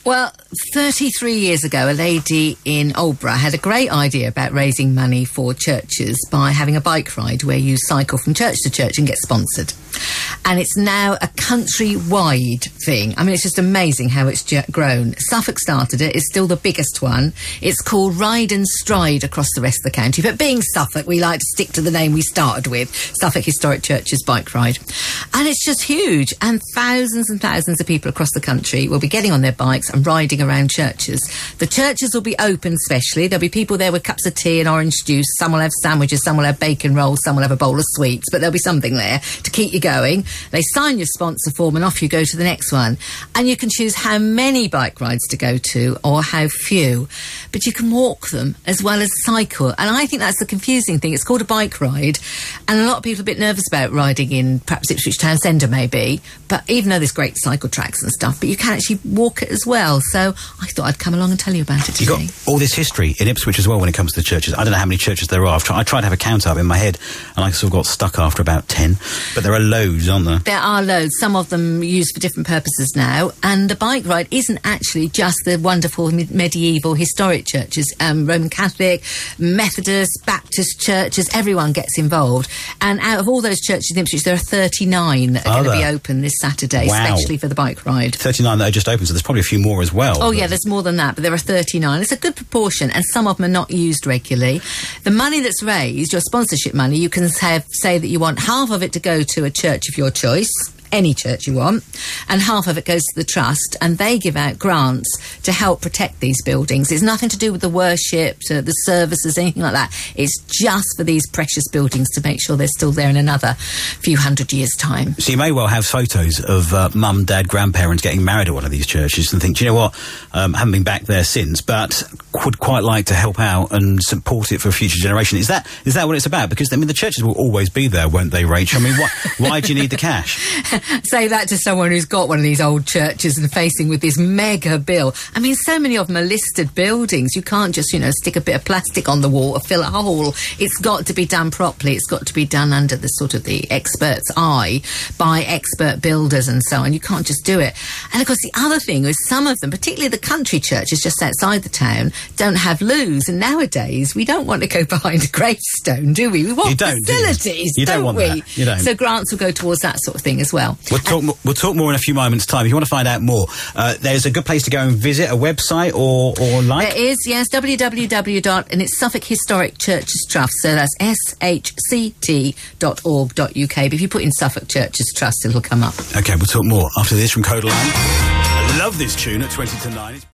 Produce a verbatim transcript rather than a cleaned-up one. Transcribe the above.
Well, thirty-three years ago, a lady in Aldborough had a great idea about raising money for churches by having a bike ride where you cycle from church to church and get sponsored. And it's now a country-wide thing. I mean, it's just amazing how it's j- grown. Suffolk started it. It's still the biggest one. It's called Ride and Stride across the rest of the county. But being Suffolk, we like to stick to the name we started with, Suffolk Historic Churches Bike Ride. And it's just huge. And thousands and thousands of people across the country will be getting on their bikes and riding around churches. The churches will be open specially. There'll be people there with cups of tea and orange juice. Some will have sandwiches, some will have bacon rolls, some will have a bowl of sweets. But there'll be something there to keep you going. They sign your sponsor form and off you go to the next one. And you can choose how many bike rides to go to or how few. But you can walk them as well as cycle. And I think that's the confusing thing. It's called a bike ride. And a lot of people are a bit nervous about riding in perhaps Ipswich Town Centre maybe. But even though there's great cycle tracks and stuff, but you can actually walk it as well. So I thought I'd come along and tell you about it today. You've got all this history in Ipswich as well when it comes to the churches. I don't know how many churches there are. I've tried, I tried to have a count up in my head and I sort of got stuck after about ten. But there are loads, aren't there? There are loads. Some of them used for different purposes now. And the bike ride isn't actually just the wonderful me- medieval historic churches. Um, Roman Catholic, Methodist, Baptist churches, everyone gets involved. And out of all those churches in Ipswich, there are thirty-nine that are, are going to be open this Saturday, wow. especially for the bike ride. thirty-nine that are just open, so there's probably a few more as well. Oh, yeah, there's more than that, but there are thirty-nine. It's a good proportion, and some of them are not used regularly. The money that's raised, your sponsorship money, you can have, say that you want half of it to go to a church of your choice, any church you want, and half of it goes to the trust, and they give out grants to help protect these buildings. It's nothing to do with the worship, to the services, anything like that. It's just for these precious buildings to make sure they're still there in another few hundred years' time. So you may well have photos of uh, mum, dad, grandparents getting married at one of these churches and think, do you know what, um, haven't been back there since, but would quite like to help out and support it for a future generation. Is that is that what it's about? Because, I mean, the churches will always be there, won't they, Rach? I mean, why, why do you need the cash? Say that to someone who's got one of these old churches and facing with this mega bill. I mean, so many of them are listed buildings. You can't just, you know, stick a bit of plastic on the wall or fill a hole. It's got to be done properly. It's got to be done under the sort of the expert's eye by expert builders and so on. You can't just do it. And of course, the other thing is some of them, particularly the country churches just outside the town, don't have loos. And nowadays, we don't want to go behind a gravestone, do we? We want you don't, facilities, do you? You don't, don't want we? That. You don't. So grants will go towards that sort of thing as well. We'll talk, mo- we'll talk more in a few moments' time. If you want to find out more, uh, there's a good place to go and visit, a website or, or like? There is, yes, w w w dot and it's Suffolk Historic Churches Trust, so that's s h c t dot org dot u k. But if you put in Suffolk Churches Trust, it'll come up. OK, we'll talk more after this from Codaline. I love this tune at twenty to nine.